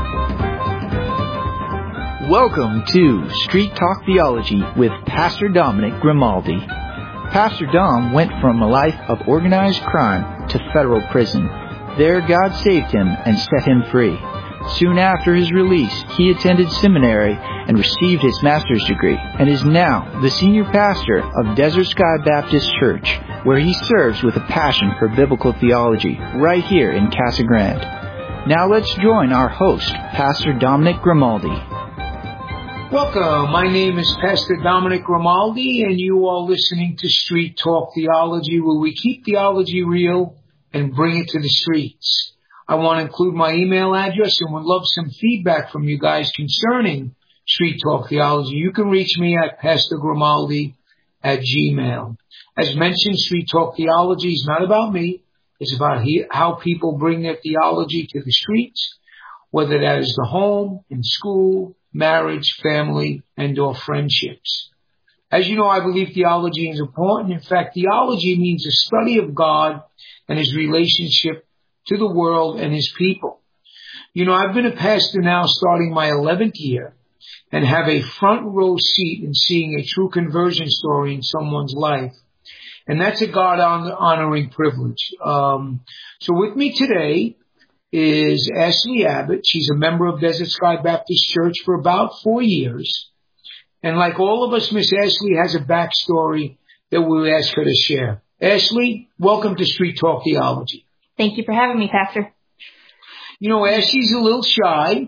Welcome to Street Talk Theology with Pastor Dominic Grimaldi. Pastor Dom went from a life of organized crime to federal prison. There God saved him and set him free. Soon after his release, he attended seminary and received his master's degree and is now the senior pastor of Desert Sky Baptist Church, where he serves with a passion for biblical theology right here in Casa Grande. Now let's join our host, Pastor Dominic Grimaldi. Welcome. My name is Pastor Dominic Grimaldi, and you are listening to Street Talk Theology, where we keep theology real and bring it to the streets. I want to include my email address and would love some feedback from you guys concerning Street Talk Theology. You can reach me at pastorgrimaldi@gmail.com. As mentioned, Street Talk Theology is not about me. It's about how people bring their theology to the streets, whether that is the home, in school, marriage, family, and or friendships. As you know, I believe theology is important. In fact, theology means a study of God and his relationship to the world and his people. You know, I've been a pastor now starting my 11th year and have a front row seat in seeing a true conversion story in someone's life. And that's a God-honoring privilege. So with me today is Ashley Abbott. She's a member of Desert Sky Baptist Church for about 4 years. And like all of us, Miss Ashley has a backstory that we'll ask her to share. Ashley, welcome to Street Talk Theology. Thank you for having me, Pastor. You know, Ashley's a little shy.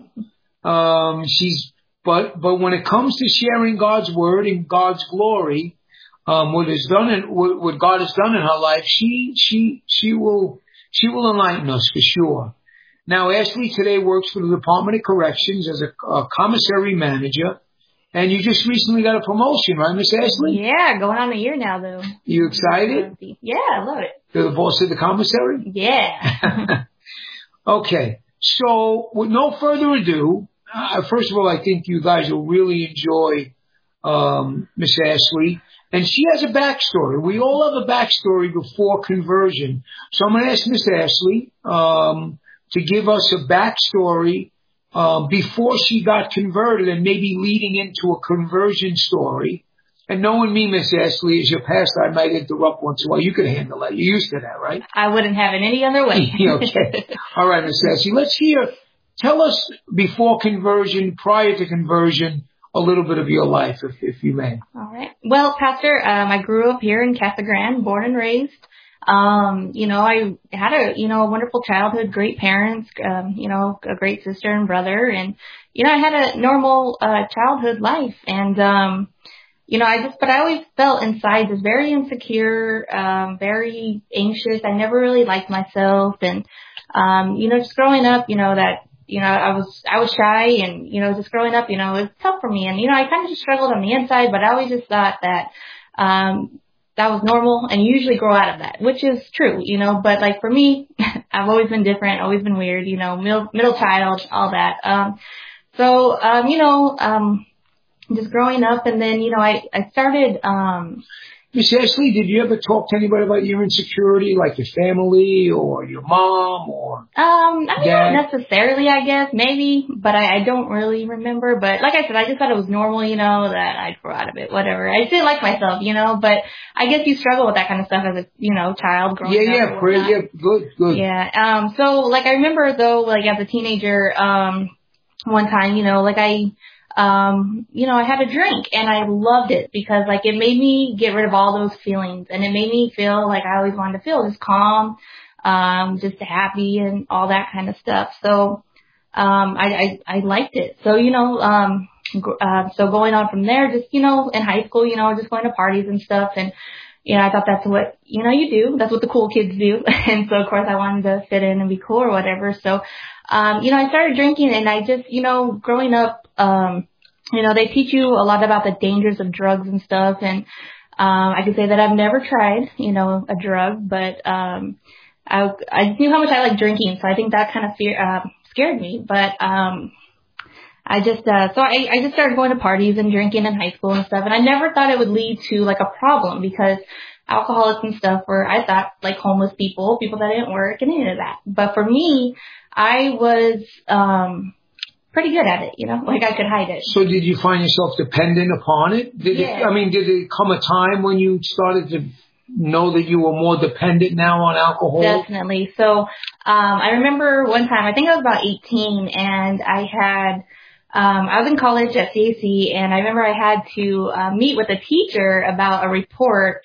But when it comes to sharing God's word and God's glory, what God has done in her life, she will enlighten us for sure. Now, Ashley today works for the Department of Corrections as a commissary manager, and you just recently got a promotion, right, Miss Ashley? Yeah, going on a year now, though. You excited? Yeah, I love it. You're the boss of the commissary? Yeah. Okay, so with no further ado, first of all, I think you guys will really enjoy Miss Ashley. And she has a backstory. We all have a backstory before conversion. So I'm going to ask Miss Ashley to give us a backstory before she got converted and maybe leading into a conversion story. And knowing me, Miss Ashley, as your pastor, I might interrupt once in a while. You could handle that. You're used to that, right? I wouldn't have it any other way. Okay. All right, Miss Ashley. Tell us before conversion, prior to conversion, a little bit of your life, if you may. All right. Well, Pastor, I grew up here in Casa Grande, born and raised. You know, I had a wonderful childhood, great parents, a great sister and brother. And, I had a normal, childhood life. And, but I always felt inside just very insecure, very anxious. I never really liked myself. And, just growing up, I was shy and, just growing up, it was tough for me. And, I kind of just struggled on the inside, but I always just thought that, that was normal and you usually grow out of that, which is true, but like for me, I've always been different, always been weird, middle child, all that. Just growing up and then, I started, Miss Ashley, did you ever talk to anybody about your insecurity, like your family or your mom or not necessarily, I guess, maybe, but I don't really remember. But like I said, I just thought it was normal, that I'd grow out of it, whatever. I just didn't like myself, but I guess you struggle with that kind of stuff as a, child growing up. Yeah, good. Yeah, so like I remember though, like as a teenager, one time, I had a drink and I loved it because like it made me get rid of all those feelings and it made me feel like I always wanted to feel, just calm, just happy and all that kind of stuff. So, I liked it. So, so going on from there, just, in high school, just going to parties and stuff. And, I thought that's what, you do. That's what the cool kids do. And so of course I wanted to fit in and be cool or whatever. So, I started drinking and I just, growing up, they teach you a lot about the dangers of drugs and stuff. And, I can say that I've never tried, a drug, but, I just knew how much I like drinking. So I think that kind of scared me. But, I just started going to parties and drinking in high school and stuff. And I never thought it would lead to like a problem because alcoholics and stuff were, I thought, like homeless people that didn't work and any of that. But for me, I was, pretty good at it, you know, like I could hide it. So did you find yourself dependent upon it? Did it come a time when you started to know that you were more dependent now on alcohol? Definitely. So, I remember one time, I think I was about 18, and I was in college at CAC, and I remember I had to meet with a teacher about a report,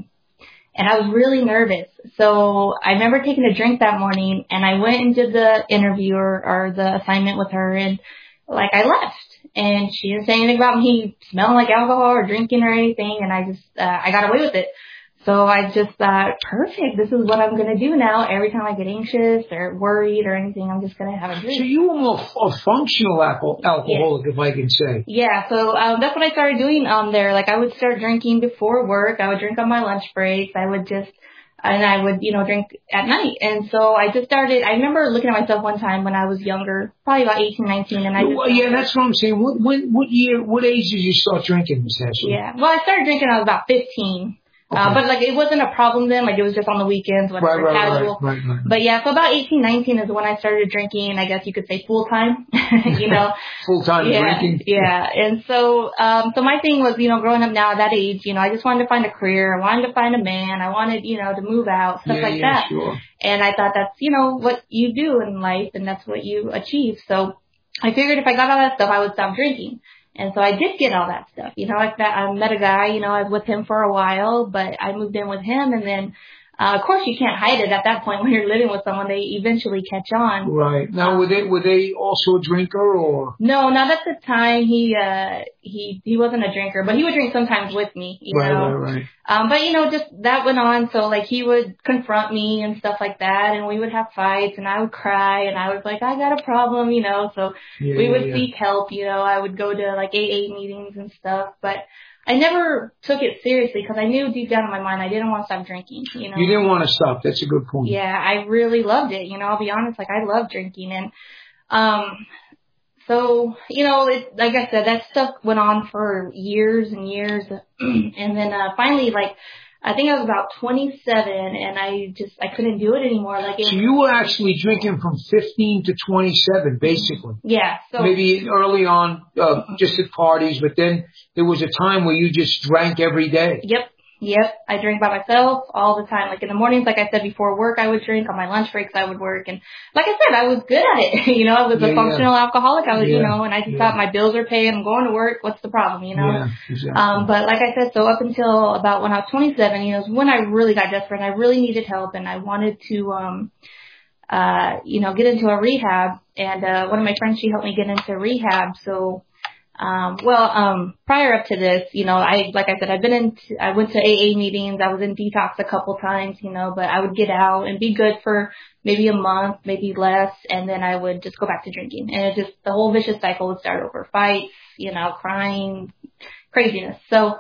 and I was really nervous. So I remember taking a drink that morning, and I went and did the interview or the assignment with her, and like I left. And she didn't say anything about me smelling like alcohol or drinking or anything, and I got away with it. So I just thought, perfect, this is what I'm going to do now. Every time I get anxious or worried or anything, I'm just going to have a drink. So you were more a functional alcoholic, if I can say. Yeah, so that's what I started doing there. Like I would start drinking before work. I would drink on my lunch breaks. I would, drink at night. And so I just started, I remember looking at myself one time when I was younger, probably about 18, 19, and that's what I'm saying. What age did you start drinking, Miss Ashley? Yeah, well, I started drinking when I was about 15. Okay. But like it wasn't a problem then, like it was just on the weekends when it was casual. Right. But yeah, so about 18, 19 is when I started drinking, I guess you could say full time, you know. Full time drinking. Yeah. And so, so my thing was, you know, growing up now at that age, you know, I just wanted to find a career. I wanted to find a man. I wanted, you know, to move out, stuff like that. Sure. And I thought that's, you know, what you do in life and that's what you achieve. So I figured if I got all that stuff, I would stop drinking. And so I did get all that stuff, you know, like that. I met a guy, you know, I was with him for a while, but I moved in with him. And then, of course, you can't hide it at that point when you're living with someone. They eventually catch on. Right. Now, were they also a drinker or? No, not at the time. He wasn't a drinker, but he would drink sometimes with me, you know. Right. But, you know, just that went on. So, like, he would confront me and stuff like that, and we would have fights, and I would cry, and I was like, I got a problem, you know. So we would seek help, you know. I would go to, like, AA meetings and stuff, but I never took it seriously because I knew deep down in my mind I didn't want to stop drinking, you know. You didn't want to stop. That's a good point. Yeah, I really loved it, you know. I'll be honest, like, I love drinking, and so, you know, like I said, that stuff went on for years and years. And then, finally, like, I think I was about 27 and I couldn't do it anymore. So you were actually drinking from 15 to 27, basically. Yeah. So maybe early on, just at parties, but then there was a time where you just drank every day. Yep. I drank by myself all the time. Like in the mornings, like I said, before work, I would drink. On my lunch breaks, I would work. And like I said, I was good at it. You know, I was a functional alcoholic. I was, you know, and I just thought my bills are paid. I'm going to work. What's the problem, you know? Yeah, exactly. But like I said, so up until about when I was 27, you know, is when I really got desperate. I really needed help and I wanted to, you know, get into a rehab. And, one of my friends, she helped me get into rehab. So, prior up to this, you know, like I said, I went to AA meetings. I was in detox a couple times, you know, but I would get out and be good for maybe a month, maybe less. And then I would just go back to drinking and the whole vicious cycle would start over. Fights, you know, crying, craziness. So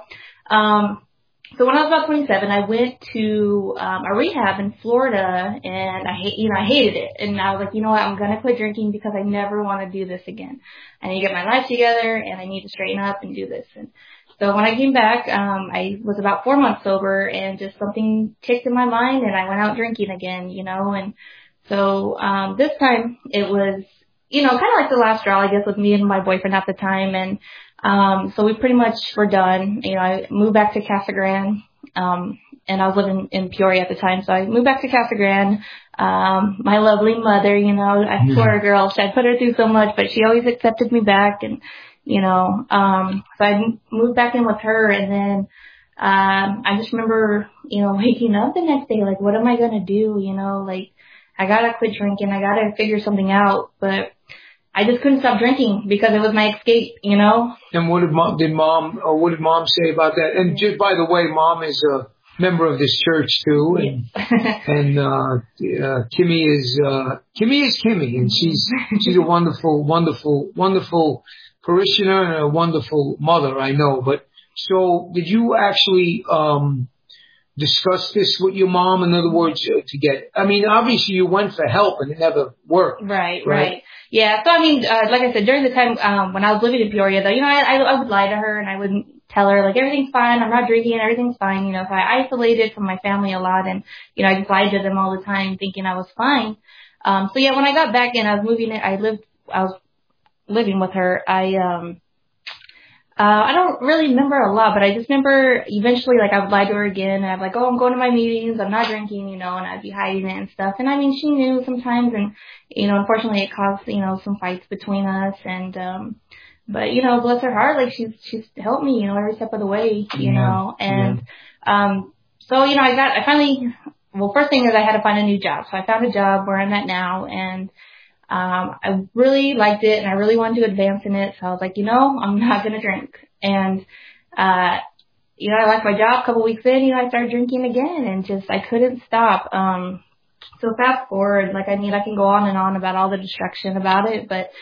when I was about 27, I went to a rehab in Florida, and I hated it. And I was like, you know what, I'm gonna quit drinking because I never want to do this again. I need to get my life together, and I need to straighten up and do this. And so when I came back, I was about 4 months sober, and just something ticked in my mind, and I went out drinking again, you know. And so this time it was, you know, kind of like the last straw, I guess, with me and my boyfriend at the time, and so we pretty much were done. You know, I moved back to Casa Grande, and I was living in Peoria at the time. So I moved back to Casa Grande. My lovely mother, you know, I poor girl, I put her through so much, but she always accepted me back. And, you know, so I moved back in with her. And then, I just remember, you know, waking up the next day, like, what am I going to do? You know, like, I got to quit drinking. I got to figure something out. But I just couldn't stop drinking because it was my escape, you know. And what did mom say about that? And just by the way, mom is a member of this church too, and Kimmy is Kimmy, and she's a wonderful parishioner and a wonderful mother, I know. But so did you actually discuss this with your mom? In other words, I mean, obviously you went for help and it never worked. Right. Yeah. So, I mean, like I said, during the time, when I was living in Peoria though, you know, I would lie to her and I wouldn't tell her like everything's fine. I'm not drinking. Everything's fine. You know, so I isolated from my family a lot and, you know, I just lied to them all the time thinking I was fine. So yeah, when I got back and I was moving it, I was living with her, I don't really remember a lot, but I just remember eventually, like, I would lie to her again, and I'd be like, oh, I'm going to my meetings, I'm not drinking, you know, and I'd be hiding it and stuff. And I mean, she knew sometimes, and, you know, unfortunately it caused, you know, some fights between us, and, but, you know, bless her heart, like, she's helped me, you know, every step of the way, you know, and, so, you know, I finally, well, first thing is I had to find a new job. So I found a job where I'm at now, and I really liked it, and I really wanted to advance in it. So I was like, you know, I'm not going to drink. And, you know, I liked my job. A couple weeks in, you know, I started drinking again, and just, I couldn't stop. So fast forward, like, I mean, I can go on and on about all the destruction about it, but,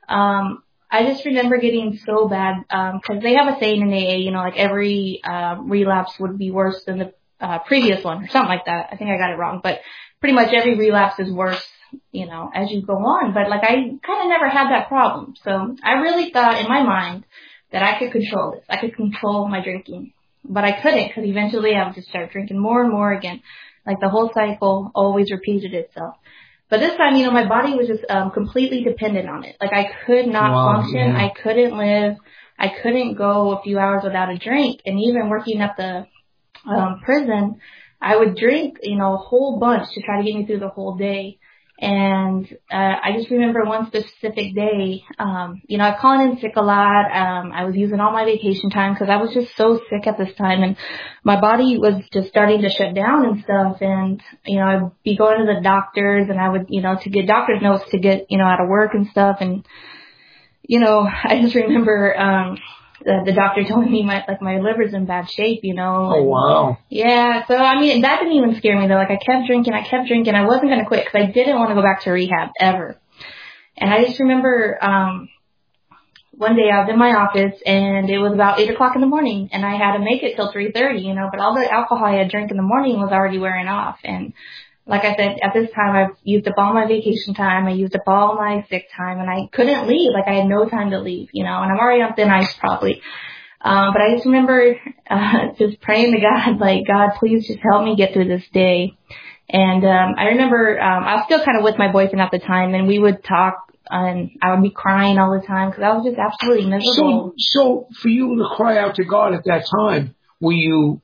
I just remember getting so bad, cause they have a saying in AA, you know, like every, relapse would be worse than the, previous one or something like that. I think I got it wrong, but pretty much every relapse is worse, you know, as you go on. But like, I kind of never had that problem. So I really thought in my mind that I could control this. I could control my drinking, but I couldn't, because eventually I would just start drinking more and more again. Like, the whole cycle always repeated itself. But this time, you know, my body was just completely dependent on it. Like, I could not function. Yeah. I couldn't live. I couldn't go a few hours without a drink. And even working at the prison, I would drink, you know, a whole bunch to try to get me through the whole day. And I just remember one specific day, you know, I called in sick a lot. I was using all my vacation time because I was just so sick at this time, and my body was just starting to shut down and stuff. And, you know, I'd be going to the doctors, and I would, you know, to get doctor's notes to get, you know, out of work and stuff. And, you know, I just remember, the doctor told me my liver's in bad shape, you know. Oh, wow. Yeah. So, I mean, that didn't even scare me though. Like, I kept drinking. I wasn't going to quit because I didn't want to go back to rehab ever. And I just remember, one day I was in my office, and it was about 8:00 in the morning, and I had to make it till 3:30, you know, but all the alcohol I had drank in the morning was already wearing off. And like I said, at this time, I've used up all my vacation time. I used up all my sick time, and I couldn't leave. Like, I had no time to leave, you know, and I'm already on thin ice probably. But I just remember, just praying to God, like, God, please just help me get through this day. And, I remember, I was still kind of with my boyfriend at the time, and we would talk, and I would be crying all the time because I was just absolutely miserable. So for you to cry out to God at that time, were you,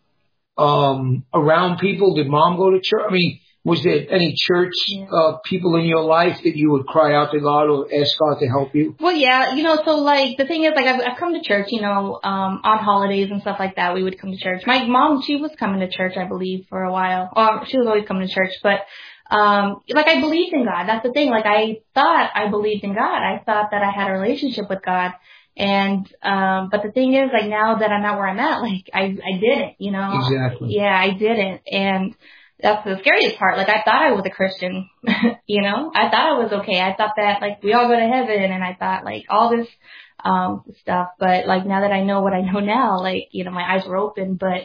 around people? Did Mom go to church? I mean, was there any church people in your life that you would cry out to God or ask God to help you? Well, yeah, you know, so like the thing is, like, I've come to church, you know, on holidays and stuff like that. We would come to church. My mom, she was coming to church, I believe, for a while. She was always coming to church, but like, I believed in God. That's the thing. Like, I thought I believed in God. I thought that I had a relationship with God. And, but the thing is, like, now that I'm not where I'm at, like, I didn't, you know. Exactly. Yeah, I didn't. And that's the scariest part. Like, I thought I was a Christian, you know. I thought I was okay. I thought that, like, we all go to heaven, and I thought, like, all this, stuff. But, like, now that I know what I know now, like, you know, my eyes were open. But,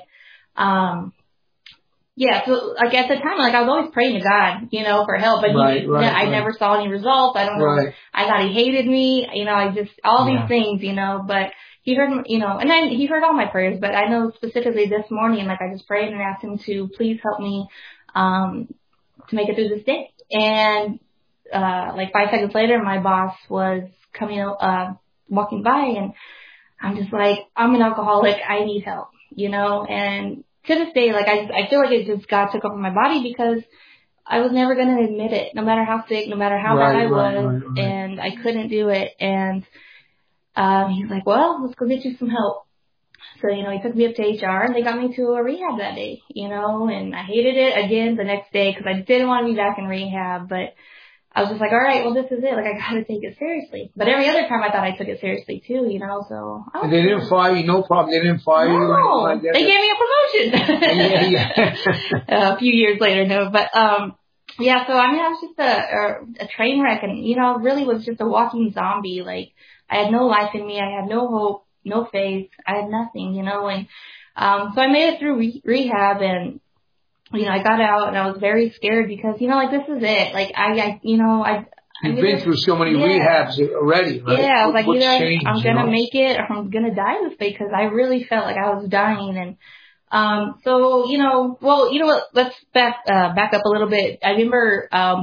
yeah, so, like, at the time, like, I was always praying to God, you know, for help. But I never saw any results. I don't know. I thought he hated me. You know, I just, all these things, you know, but he heard, you know, and then he heard all my prayers. But I know specifically this morning, like, I just prayed and asked him to please help me, to make it through this day. And, like, 5 seconds later, my boss was walking by, and I'm just like, I'm an alcoholic. I need help, you know. And to this day, like, I feel like it just, God took over my body, because I was never going to admit it, no matter how sick, no matter how bad I was, and I couldn't do it. And, he's like, well, let's go get you some help. So, you know, he took me up to HR, and they got me to a rehab that day, you know, and I hated it again the next day because I didn't want to be back in rehab, but I was just like, all right, well, this is it. Like, I got to take it seriously. But every other time I thought I took it seriously too, you know, so. And they didn't fire you, no problem. They didn't fire you or anything like that? They gave me a promotion. A few years later, no. But, yeah, so I mean, I was just a train wreck, and, you know, really was just a walking zombie. Like, I had no life in me. I had no hope, no faith. I had nothing, you know, and, so I made it through rehab, and, you know, I got out, and I was very scared because, you know, like, this is it. Like, You've been through so many rehabs already, right? Yeah, I was like, either I'm going to make it or I'm going to die this way, because I really felt like I was dying. And, so, you know, well, you know what, let's back up a little bit. I remember,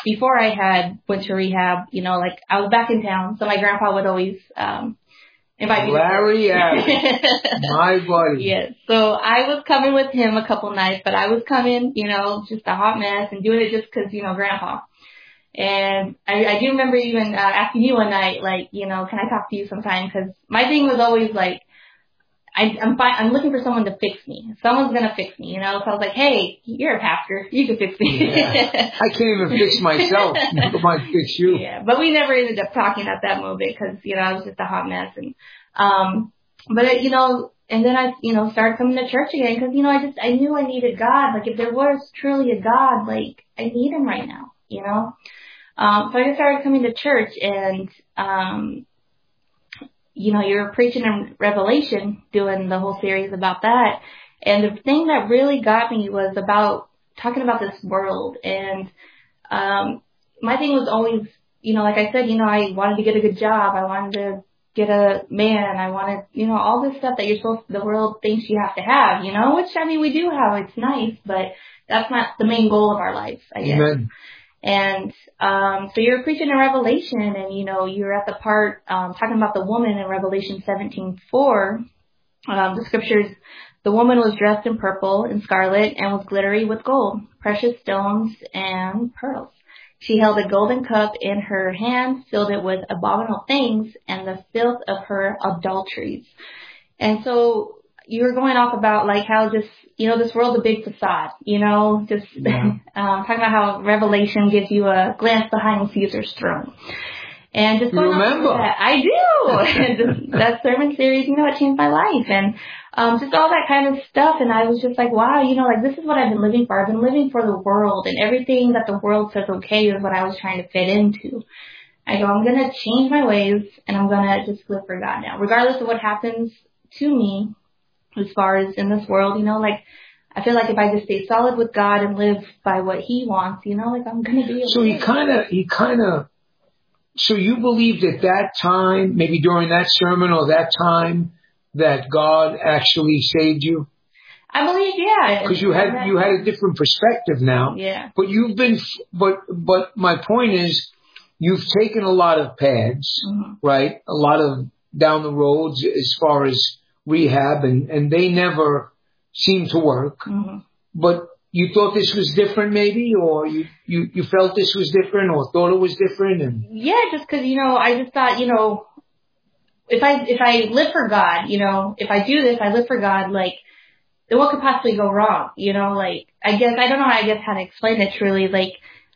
before I had went to rehab, you know, like I was back in town, so my grandpa would always invite me. Larry Allen, my buddy. Yes. So I was coming with him a couple nights, but I was coming, you know, just a hot mess and doing it just 'cause, you know, grandpa. And I do remember even asking you one night, like, you know, can I talk to you sometime? 'Cause my thing was always like, I'm looking for someone to fix me. Someone's going to fix me, you know? So I was like, hey, you're a pastor. You can fix me. Yeah. I can't even fix myself. Never mind fix you. Yeah. But we never ended up talking at that moment because, you know, I was just a hot mess. And, but, you know, and then I, you know, started coming to church again because, you know, I knew I needed God. Like if there was truly a God, like I need him right now, you know? So I just started coming to church and, you know, you were preaching in Revelation, doing the whole series about that. And the thing that really got me was about talking about this world. And my thing was always, you know, like I said, you know, I wanted to get a good job. I wanted to get a man. I wanted, you know, all this stuff that the world thinks you have to have, you know, which, I mean, we do have. It's nice, but that's not the main goal of our life, I guess. Amen. And, so you're preaching in Revelation and, you know, you're at the part, talking about the woman in Revelation 17:4, the scriptures, the woman was dressed in purple and scarlet and was glittery with gold, precious stones and pearls. She held a golden cup in her hand, filled it with abominable things and the filth of her adulteries. And so you were going off about like how just, you know, this world's a big facade, you know, just talking about how Revelation gives you a glance behind Caesar's throne. And just going remember that. I do. That sermon series, you know, it changed my life. And just all that kind of stuff. And I was just like, wow, you know, like this is what I've been living for. I've been living for the world, and everything that the world says okay is what I was trying to fit into. I go, I'm going to change my ways and I'm going to just live for God now, regardless of what happens to me as far as in this world, you know, like I feel like if I just stay solid with God and live by what he wants, you know, like I'm going to be okay. So he kind of, so you believed at that time, maybe during that sermon or that time, that God actually saved you? I believe, yeah. Because you had a different perspective now. Yeah. But you've been, but my point is, you've taken a lot of paths, right? A lot of down the roads as far as rehab, and they never seemed to work. But you thought this was different, maybe, or you felt this was different, or thought it was different, and yeah, just because, you know, I just thought, you know, if I live for God, you know, if I do this, I live for God, like, then what could possibly go wrong? You know, like, I don't know how to explain it truly. Like,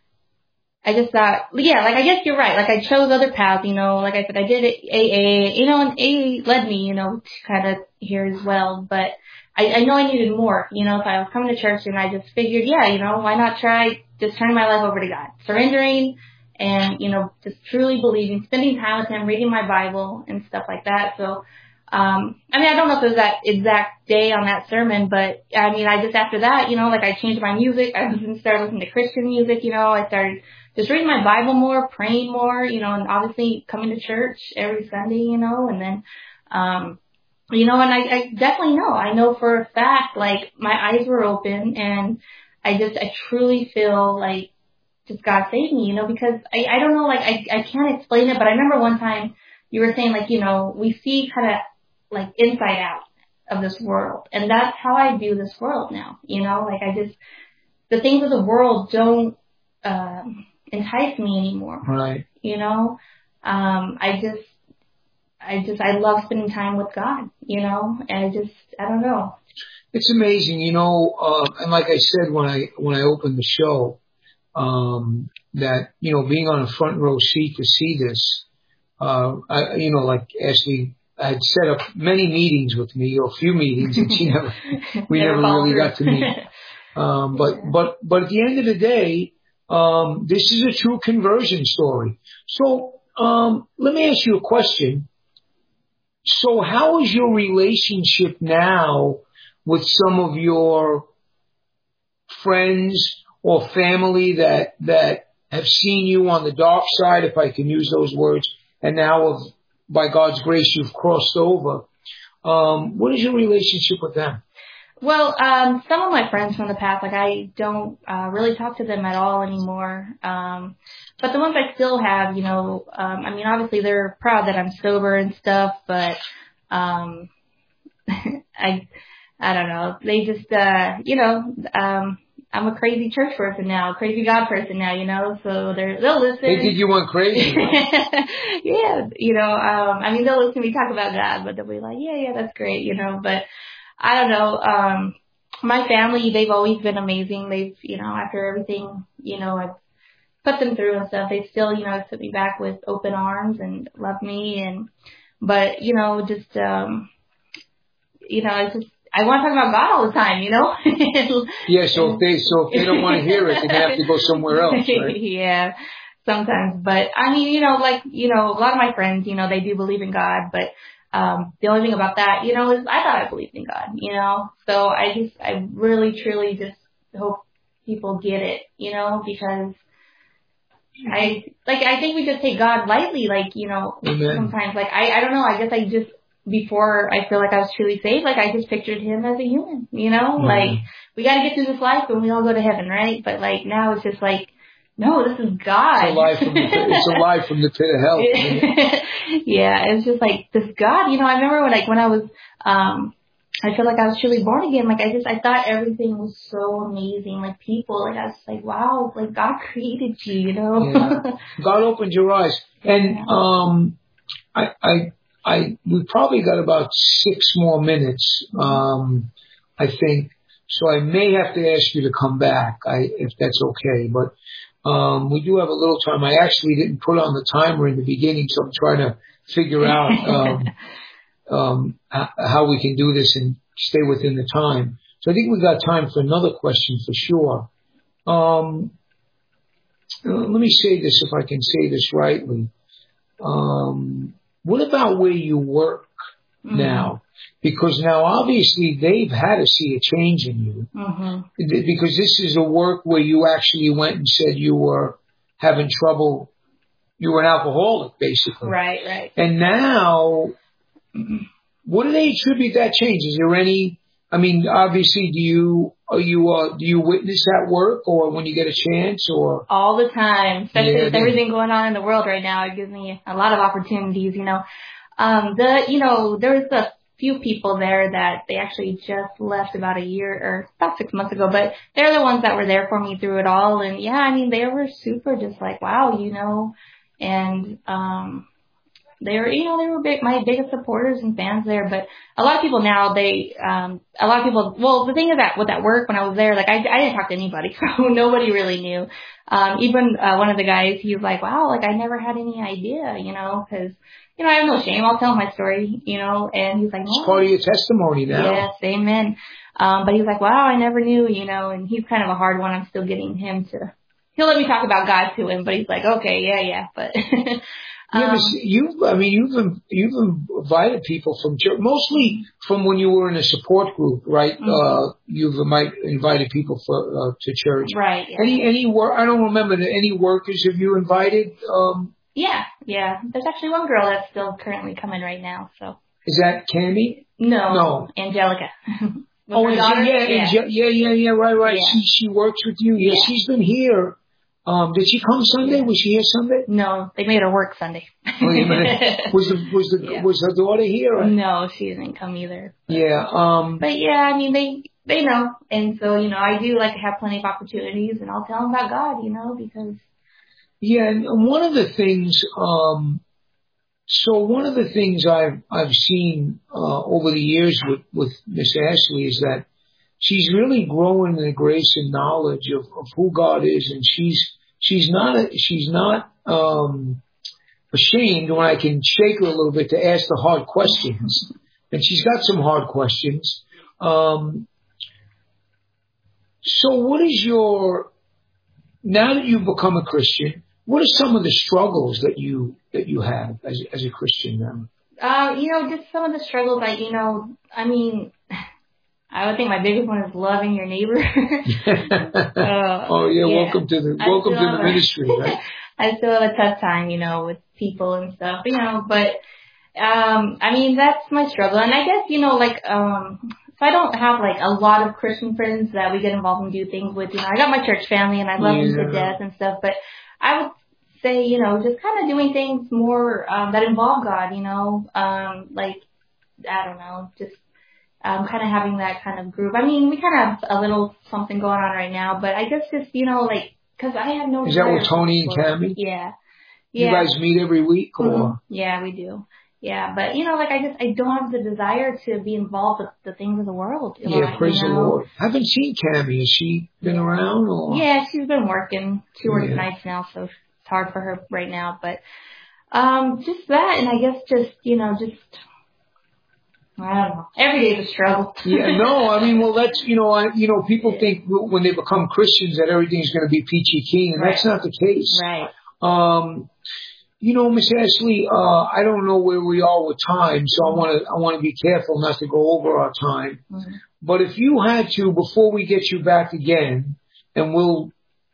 I just thought, yeah, like, I guess you're right. Like, I chose other paths, you know, like I said, I did AA, you know, and AA led me, you know, to kind of here as well. But I know I needed more, you know, if I was coming to church, and I just figured, yeah, you know, why not try just turning my life over to God, surrendering and, you know, just truly believing, spending time with him, reading my Bible and stuff like that. So, I mean, I don't know if it was that exact day on that sermon, but I mean, I just, after that, you know, like I changed my music. I started listening to Christian music, you know, I started just reading my Bible more, praying more, you know, and obviously coming to church every Sunday, you know, and then, you know, and I definitely know, I know for a fact, like my eyes were open, and I truly feel like just God saved me, you know, because I don't know, like I can't explain it, but I remember one time you were saying, like, you know, we see kind of like inside out of this world, and that's how I view this world now, you know, like the things of the world don't entice me anymore. Right. You know, I love spending time with God, you know, and I don't know. It's amazing, you know, and like I said when I opened the show, that, you know, being on a front row seat to see this, you know, like Ashley, I had set up many meetings with me, or a few meetings, and we never really got to meet. But at the end of the day, this is a true conversion story. So, let me ask you a question. So how is your relationship now with some of your friends or family that have seen you on the dark side, if I can use those words, and now by God's grace you've crossed over? What is your relationship with them? Well, some of my friends from the past, like I don't really talk to them at all anymore. But the ones I still have, I mean, obviously they're proud that I'm sober and stuff, but I don't know. They just, I'm a crazy church person now, crazy God person now, so they'll listen. They think you went crazy, right? Yeah, I mean, they'll listen to me talk about God, but they'll be like, yeah, that's great, but I don't know, my family, they've always been amazing. They've, after everything, I've put them through and stuff, they still, took me back with open arms and love me but, it's just, I want to talk about God all the time, Yeah, so if they don't want to hear it, then they have to go somewhere else, right? Yeah, sometimes. But I mean, a lot of my friends, they do believe in God, but the only thing about that, is I thought I believed in God, So I really truly just hope people get it, because I think we just take God lightly, Amen. Sometimes, I don't know, I guess before I feel like I was truly saved, I just pictured him as a human, Mm-hmm. We gotta get through this life and we all go to heaven, right? But now it's just no, this is God. It's a lie from the pit of hell. Yeah, it's just this God, I remember when I was, I feel like I was truly born again. I thought everything was so amazing. People, I was just wow, God created you, Yeah. God opened your eyes. And, we probably got about 6 more minutes, I think. So I may have to ask you to come back, if that's okay. But, we do have a little time. I actually didn't put on the timer in the beginning, so I'm trying to figure out, how we can do this and stay within the time. So I think we got time for another question for sure. Let me say this, if I can say this rightly. What about where you work now? Because now obviously they've had to see a change in you. Mm-hmm. Because this is a work where you actually went and said you were having trouble. You were an alcoholic, basically. Right. And now, what do they attribute that change? Is there any? I mean, obviously, do you witness that work, or when you get a chance, or all the time? Especially with everything going on in the world right now, it gives me a lot of opportunities. There's a few people there that they actually just left about 6 months ago, but they're the ones that were there for me through it all. And yeah, I mean, they were super just wow, and, they were my biggest supporters and fans there, but a lot of people now, well, the thing is that with that work, when I was there, I didn't talk to anybody, so nobody really knew. Even, one of the guys, he was wow, I never had any idea, cause, I have no shame. I'll tell my story, and he's no. It's part of your testimony now. Yes, amen. But he's wow, I never knew, and he's kind of a hard one. I'm still getting him he'll let me talk about God to him, but he's okay, yeah, but. You've invited people from church, mostly from when you were in a support group, right? Mm-hmm. You've invited people to church, right? Yeah. Any work? I don't remember. Any workers have you invited? Yeah. There's actually one girl that's still currently coming right now. So is that Cammie? No, Angelica. Yeah. Right. Yeah. She works with you. Yeah, she's been here. Did she come Sunday? Was she here Sunday? No, they made her work Sunday. Wait a minute. Was her daughter here? No, she didn't come either. But, yeah. But yeah, I mean, they know. And so, I do have plenty of opportunities, and I'll tell them about God, because. Yeah, and one of the things, I've seen, over the years with Miss Ashley is that she's really growing in the grace and knowledge of who God is, and she's not ashamed when I can shake her a little bit to ask the hard questions, and she's got some hard questions. So what is now that you've become a Christian, what are some of the struggles that you have as a Christian now? Just some of the struggles, I mean, I would think my biggest one is loving your neighbor. Welcome to the ministry, right? I still have a tough time, with people and stuff, but, I mean, that's my struggle. And I guess, So I don't have like a lot of Christian friends that we get involved and do things with. You know, I got my church family and I love them to death and stuff, but I would say, you know, just kind of doing things more that involve God, you know, like, I don't know, just kind of having that kind of group. I mean, we kind of have a little something going on right now, but I guess just, you know, like, because I have no. Is that with Tony and Tammy? Yeah. You guys meet every week, or? Mm-hmm. Yeah, we do. Yeah, but you know, like I don't have the desire to be involved with the things of the world. Yeah, praise the Lord. I haven't seen Tammy. Has she been around, or? Yeah, she's been working. She works nights now, so it's hard for her right now. But just that, and I guess just, you know, just. I don't know. Every day is a struggle. Yeah, no, I mean, well, that's, you know, people think when they become Christians that everything's going to be peachy keen, and that's not the case. Right. You know, Miss Ashley, I don't know where we are with time, so I want to be careful not to go over our time. Mm-hmm. But if you had to, before we get you back again, and we'll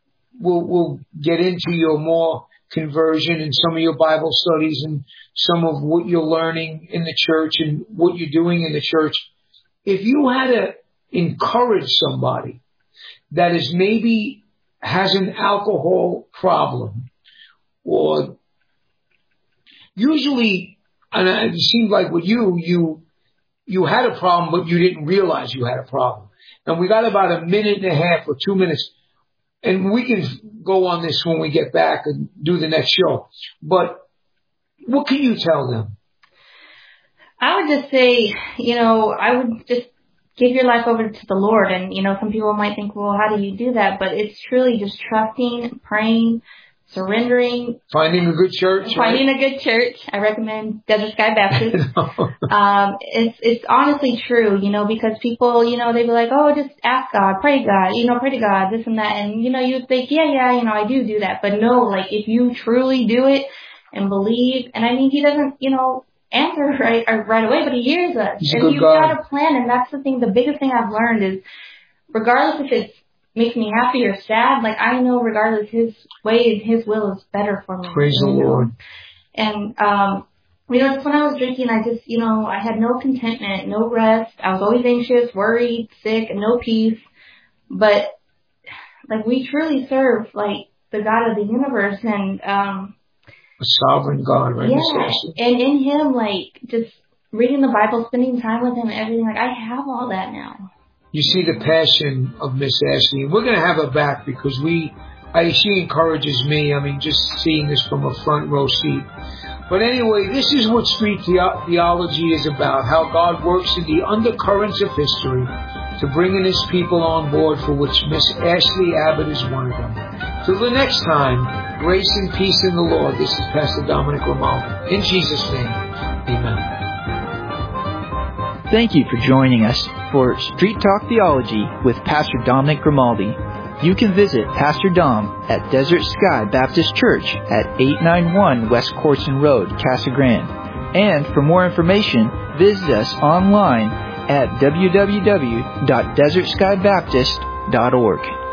get into your more conversion and some of your Bible studies and some of what you're learning in the church and what you're doing in the church. If you had to encourage somebody that is maybe has an alcohol problem, or usually, and it seemed like with you had a problem, but you didn't realize you had a problem. And we got about a minute and a half or 2 minutes. And we can go on this when we get back and do the next show. But what can you tell them? I would just say, you know, I would just give your life over to the Lord. And, you know, some people might think, well, how do you do that? But it's truly just trusting, praying, surrendering. Finding a good church. Finding a good church. I recommend Desert Sky Baptist. It's honestly true, you know, because people, you know, they be like, oh, just ask God, pray to God, this and that. And, you know, you think, yeah, you know, I do that. But no, like, if you truly do it and believe, and I mean, he doesn't, you know, answer right away, but he hears us. He's and you've got a plan. And that's the thing, the biggest thing I've learned is, regardless if it makes me happy or sad, like, I know regardless, his way and his will is better for me. Praise the Lord. And, you know, just when I was drinking, I just, you know, I had no contentment, no rest. I was always anxious, worried, sick, and no peace. But, like, we truly serve, like, the God of the universe, and, a sovereign God, right? Yeah, and in him, like, just reading the Bible, spending time with him, and everything, like, I have all that now. You see the passion of Miss Ashley, and we're going to have her back because she encourages me. I mean, just seeing this from a front row seat. But anyway, this is what street theology is about, how God works in the undercurrents of history to bring in his people on board, for which Miss Ashley Abbott is one of them. Till the next time, grace and peace in the Lord. This is Pastor Dominic Grimaldi. In Jesus' name, amen. Thank you for joining us for Street Talk Theology with Pastor Dominic Grimaldi. You can visit Pastor Dom at Desert Sky Baptist Church at 891 West Corson Road, Casa Grande. And for more information, visit us online at www.desertskybaptist.org.